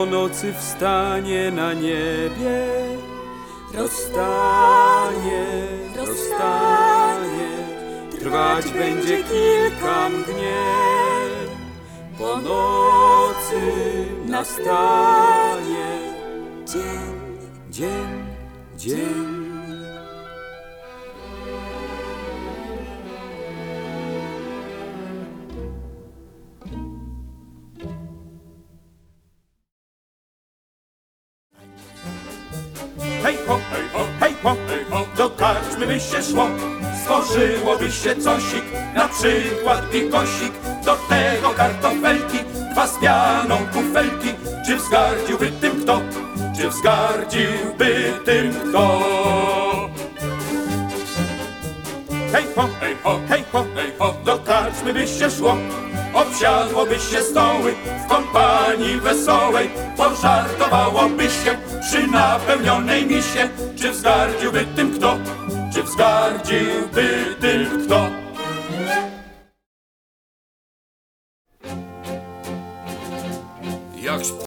Po nocy wstanie na niebie, rozstanie, rozstanie, trwać będzie kilka mgnień. Po nocy nastanie dzień, dzień, dzień. Hej ho, hej ho, hej ho, hej ho, do karczmy by się szło, stworzyłoby się cosik, na przykład bigosik, do tego kartofelki, dwa z pianą kufelki. Czy wzgardziłby tym kto? Czy wzgardziłby tym kto? Hej ho, hej ho, hej ho, hej ho, do karczmy by się szło, obsiadłoby się stoły w kompanii wesołej, pożartowałoby się przy napełnionej misie. Czy wzgardziłby tym kto? Czy wzgardziłby tym kto? Jak